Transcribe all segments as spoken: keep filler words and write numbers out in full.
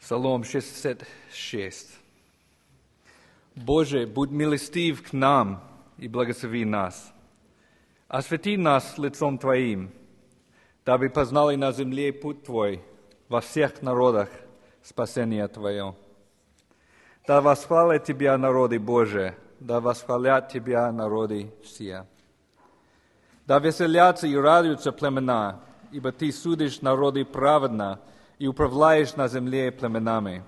Псалом шестьдесят шесть. Боже, будь милостив к нам и благослови нас. Освети нас лицом Твоим, дабы познали на земле путь Твой, во всех народах спасение Твое. Да восхвалят Тебя народы Божии, да восхвалят Тебя народы все. Да веселятся и радуются племена, ибо Ты судишь народы праведно и управляешь на земле племенами.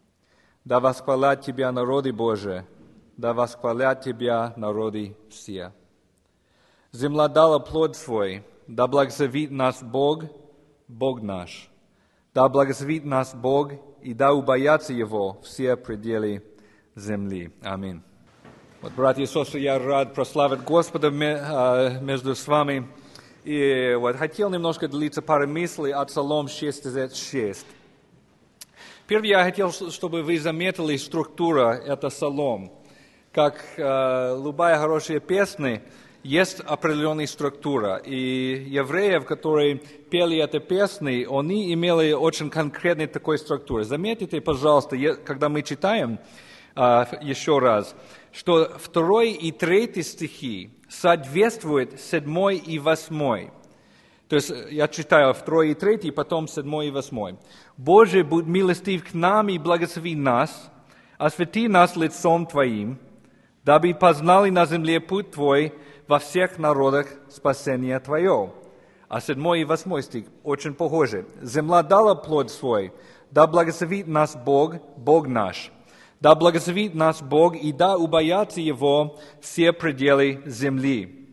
Да восхвалят Тебя народы Божии, да восхвалят Тебя народы все. Земля дала плод свой, да благословит нас Бог, Бог наш. Да благословит нас Бог, и да убоятся Его все пределы земли. Аминь. Вот, братья и сестры, я рад прославить Господа между с вами. И вот хотел немножко делиться парой мыслей от Псалом шестьдесят шесть. Первое, я хотел, чтобы вы заметили структуру этого псалом. Как э, любая хорошая песня, есть определенная структура. И евреев, которые пели эту песню, они имели очень конкретную такую структуру. Заметьте, пожалуйста, когда мы читаем э, еще раз, что второй и третий стихи соответствуют седьмой и восьмой. То есть я читаю второй и третий, потом седьмой и восьмой. «Боже, будь милостив к нам и благослови нас, освети нас лицом Твоим, дабы познали на земле путь Твой во всех народах спасения Твое». А седьмой и восьмой стих очень похожи. «Земля дала плод свой, да благословит нас Бог, Бог наш». Да благословит нас Бог, и да убоятся Его все пределы земли.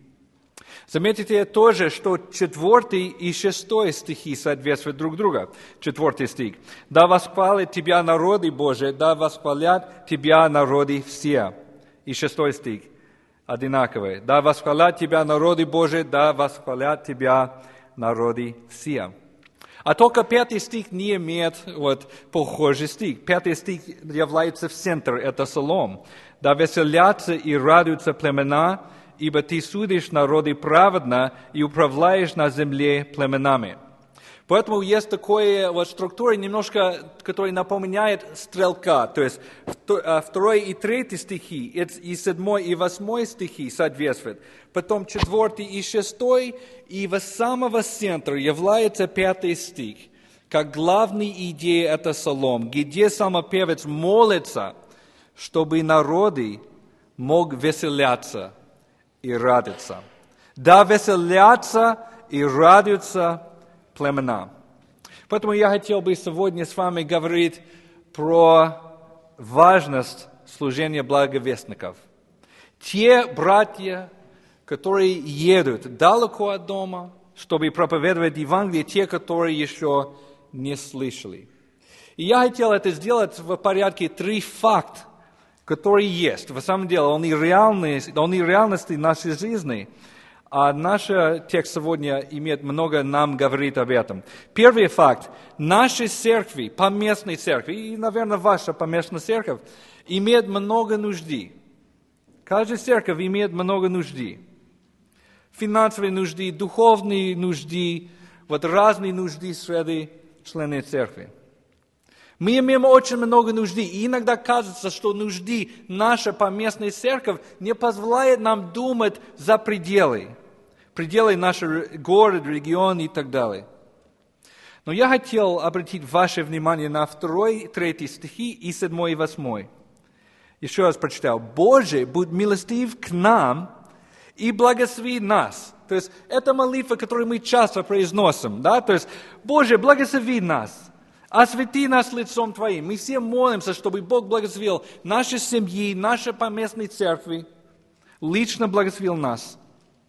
Заметите тоже, что четвертый и шестой стихи соответствуют друг другу. Четвертый стих. Да восхвалят Тебя народы Божии, да восхвалят Тебя народы все. И шестой стих одинаковый. Да восхвалят Тебя народы Божии, да восхвалят Тебя народы все. А только пятый стих не имеет вот, похожий стих. Пятый стих является в центре, это псалом. «Да веселятся и радуются племена, ибо Ты судишь народы праведно и управляешь на земле племенами». Поэтому есть такая вот структура, немножко, которая напоминает стрелка. То есть второй и третий стихи, и седьмой и восьмой стихи соответствуют. Потом четвертый и шестой, и в самого центра является пятый стих, как главная идея этого псалом, где самопевец молится, чтобы народы мог веселяться и радоваться. Да веселятся и радуются племена. Поэтому я хотел бы сегодня с вами говорить про важность служения благовестников. Те братья, которые едут далеко от дома, чтобы проповедовать Евангелие, те, которые еще не слышали. И я хотел это сделать в порядке три факта, которые есть. В самом деле, они реальные, они реальности нашей жизни. А наш текст сегодня имеет много нам говорит об этом. Первый факт. Наши церкви, поместные церкви, и, наверное, ваша поместная церковь, имеет много нужды. Каждая церковь имеет много нужды. Финансовые нужды, духовные нужды, вот разные нужды среди членов церкви. Мы имеем очень много нужды, и иногда кажется, что нужды наша поместная церковь не позволяет нам думать за пределы, пределы нашего города, региона и так далее. Но я хотел обратить ваше внимание на второй, третий стихи и седьмой и восьмой. Еще раз прочитал. «Боже, будь милостив к нам и благослови нас». То есть это молитва, которую мы часто произносим. Да? То есть, Боже, благослови нас. Освети нас лицом Твоим. Мы все молимся, чтобы Бог благословил наши семьи, наши поместные церкви, лично благословил нас.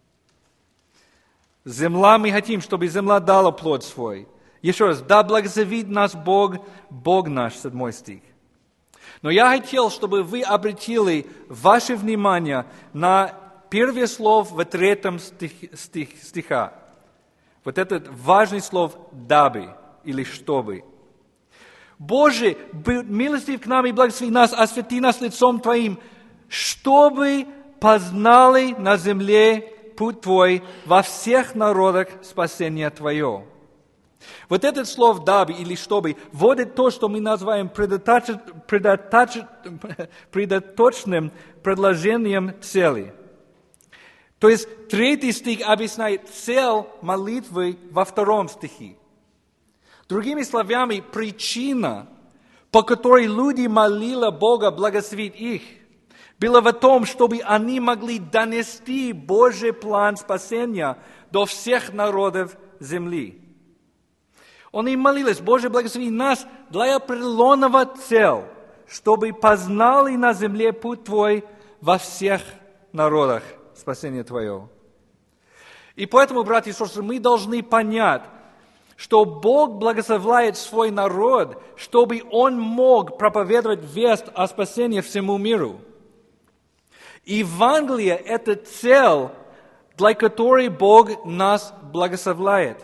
Земля, мы хотим, чтобы земля дала плод свой. Еще раз, да благословит нас Бог, Бог наш, седьмой стих. Но я хотел, чтобы вы обратили ваше внимание на первое слово в третьем стих, стих, стиха. Вот этот важный слово «дабы» или «чтобы». Боже, будь милостив к нам и благослови нас, освети нас лицом Твоим, чтобы познали на земле путь Твой во всех народах спасения Твое. Вот этот слово «дабы» или «чтобы» вводит то, что мы называем предоточ... предоточ... предоточным предложением цели. То есть третий стих объясняет цель молитвы во втором стихе. Другими словами, причина, по которой люди молили Бога благословить их, была в том, чтобы они могли донести Божий план спасения до всех народов земли. Они молились: Боже, благослови нас для определенного цели, чтобы познали на земле путь Твой во всех народах спасения Твое. И поэтому, братья и сестры, мы должны понять, что Бог благословляет свой народ, чтобы он мог проповедовать весть о спасении всему миру. Евангелие – это цель, для которой Бог нас благословляет.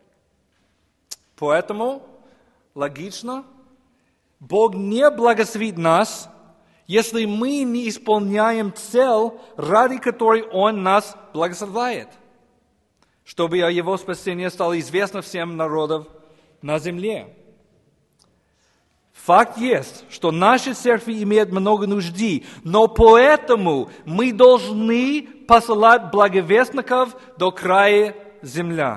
Поэтому, логично, Бог не благословит нас, если мы не исполняем цель, ради которой Он нас благословляет, чтобы о Его спасении стало известно всем народам на земле. Факт есть, что наша церковь имеет много нужды, но поэтому мы должны посылать благовестников до края земли.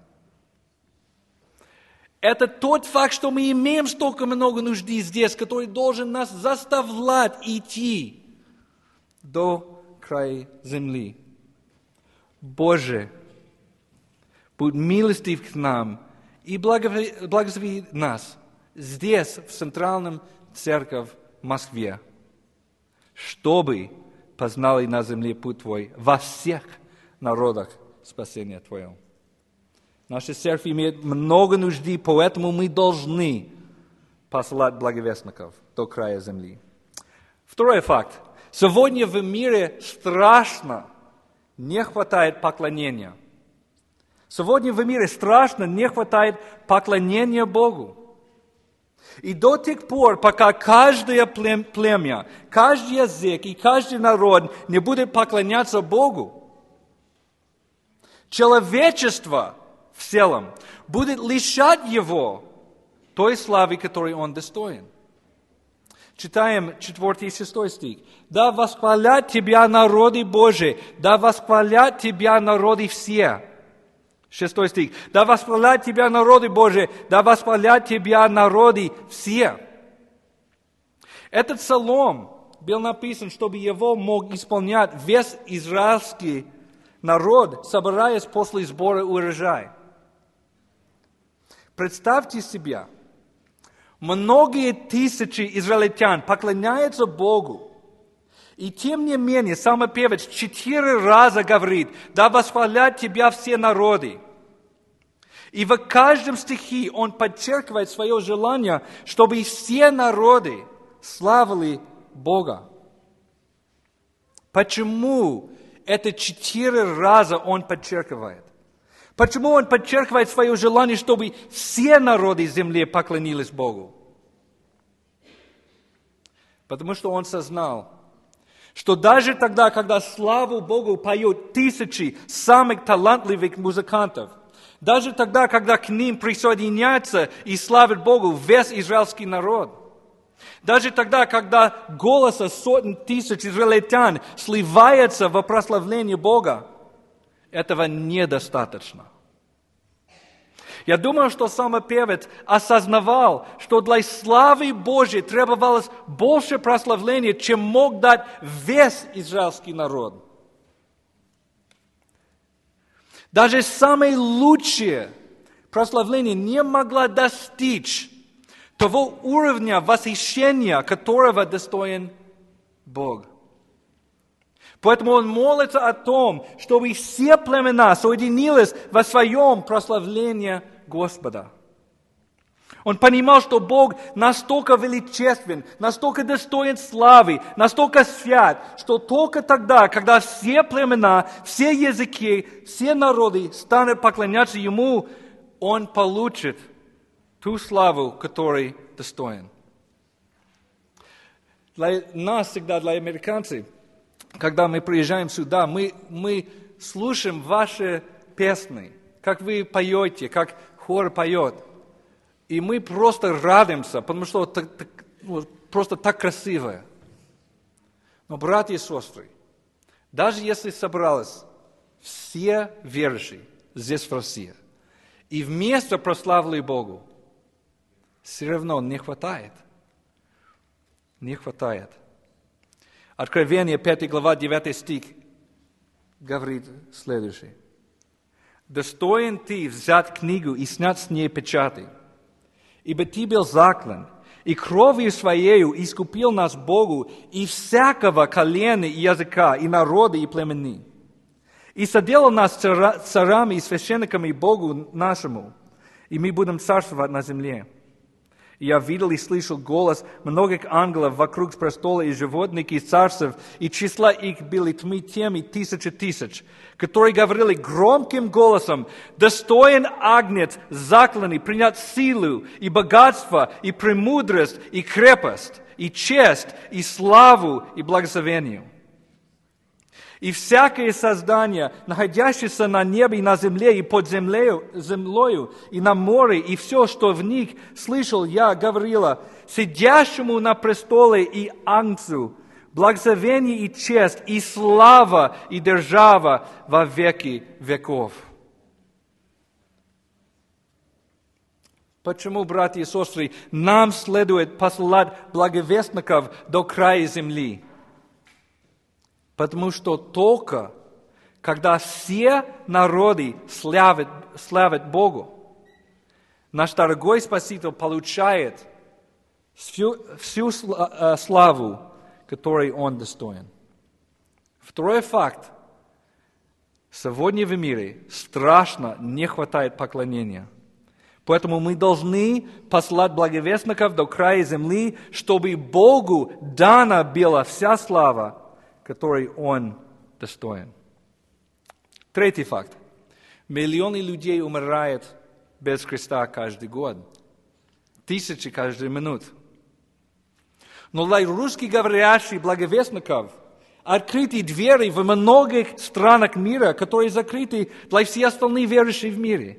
Это тот факт, что мы имеем столько много нужды здесь, который должен нас заставлять идти до края земли. Боже, будь милостив к нам и благослови нас здесь, в Центральном Церкви в Москве, чтобы познали на земле путь Твой во всех народах спасения Твоего. Наша церковь имеет много нужды, поэтому мы должны посылать благовестников до края земли. Второй факт. Сегодня в мире страшно не хватает поклонения. Сегодня в мире страшно не хватает поклонения Богу. И до тех пор, пока каждое племя, каждый язык и каждый народ не будет поклоняться Богу, человечество в целом будет лишать его той славы, которой он достоин. Читаем четвертый и шестой стих. «Да восхвалят Тебя народы Божии, да восхвалят Тебя народы все». Шестой стих. «Да восхвалят Тебя народы Божии, да восхвалят Тебя народы все». Этот псалом был написан, чтобы его мог исполнять весь израильский народ, собираясь после сбора урожая. Представьте себе, многие тысячи израильтян поклоняются Богу, и тем не менее самопевец четыре раза говорит: «Да восхвалят Тебя все народы». И в каждом стихе он подчеркивает свое желание, чтобы все народы славили Бога. Почему это четыре раза он подчеркивает? Почему он подчеркивает свое желание, чтобы все народы земли поклонились Богу? Потому что он сознал, что даже тогда, когда славу Богу поют тысячи самых талантливых музыкантов, даже тогда, когда к ним присоединяется и славит Богу весь израильский народ, даже тогда, когда голоса сотен тысяч израильтян сливается во прославление Бога, этого недостаточно. Я думаю, что самопевец осознавал, что для славы Божьей требовалось больше прославления, чем мог дать весь израильский народ. Даже самое лучшее прославление не могло достичь того уровня восхищения, которого достоин Бог. Поэтому он молится о том, чтобы все племена соединились во своем прославлении Господа. Он понимал, что Бог настолько величествен, настолько достоин славы, настолько свят, что только тогда, когда все племена, все языки, все народы станут поклоняться Ему, Он получит ту славу, которой достоин. Для нас всегда, для американцев, когда мы приезжаем сюда, мы, мы слушаем ваши песни, как вы поете, как хор поет, и мы просто радуемся, потому что так, так, ну, просто так красиво. Но, братья и сестры, даже если собралось все верующие здесь в России, и вместе прославили Богу, все равно не хватает. Не хватает. Откровение, пятая глава, девятый стих, говорит следующее. «Достоин ты взять книгу и снять с ней печати, ибо ты был заклан, и кровью своею искупил нас Богу и всякого колена и языка, и народа, и племени. И соделал нас царами и священниками Богу нашему, и мы будем царствовать на земле. И я видел и слышал голос многих ангелов вокруг престола и животных, и царств, и числа их были тьмы теми тысячи тысяч, которые говорили громким голосом: «Достоин агнец закланный принять силу, и богатство, и премудрость, и крепость, и честь, и славу, и благословению». И всякое создание, находящееся на небе и на земле, и под землею, землею, и на море, и все, что в них, слышал я, говорила: сидящему на престоле и Агнцу, благословение и честь, и слава, и держава во веки веков. Почему, братья и сестры, нам следует посылать благовестников до края земли? Потому что только когда все народы славят, славят Богу, наш дорогой Спаситель получает всю, всю славу, которой Он достоин. Второй факт. Сегодня в мире страшно не хватает поклонения. Поэтому мы должны послать благовестников до края земли, чтобы Богу дана была вся слава, которой Он достоин. Третий факт. Миллионы людей умирают без Христа каждый год. Тысячи каждую минуту. Но для русскоговорящих благовестников открыты двери в многих странах мира, которые закрыты для всех остальных верующих в мире.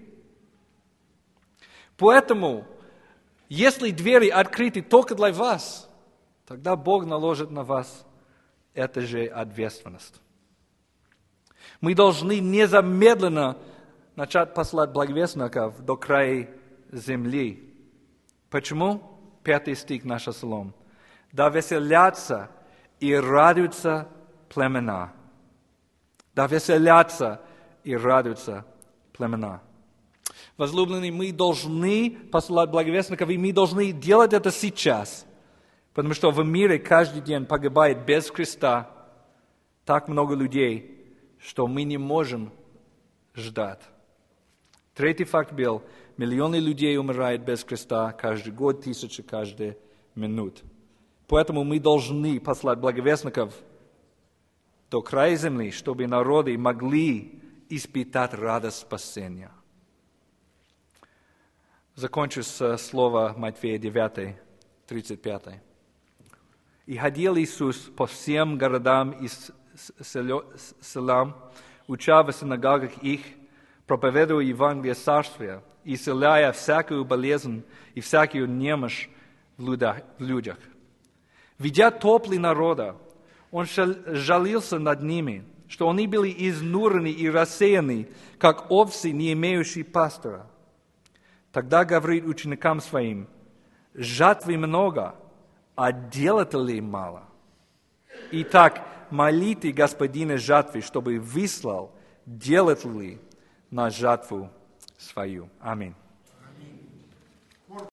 Поэтому, если двери открыты только для вас, тогда Бог наложит на вас это же ответственность. Мы должны незамедленно начать послать благовестников до края земли. Почему? Пятый стих нашего псалом. «Да веселятся и радуются племена». Да веселятся и радуются племена. Возлюбленные, мы должны посылать благовестников, и мы должны делать это сейчас. Потому что в мире каждый день погибает без Христа так много людей, что мы не можем ждать. Третий факт был: миллионы людей умирают без Христа каждый год, тысячи каждую минуту. Поэтому мы должны послать благовестников до края земли, чтобы народы могли испытать радость спасения. Закончу с слова Матфея девять, тридцать пять. «И ходил Иисус по всем городам и селам, уча в синагогах их, проповедуя Евангелие Царствия, и исцеляя всякую болезнь и всякую немощь в людях. Видя толпы народа, Он жалился над ними, что они были изнурены и рассеяны, как овцы, не имеющие пастора. Тогда говорит ученикам Своим: жатвы много, а делателей мало. Итак, молите Господина жатвы, чтобы выслал делателей на жатву свою. Аминь.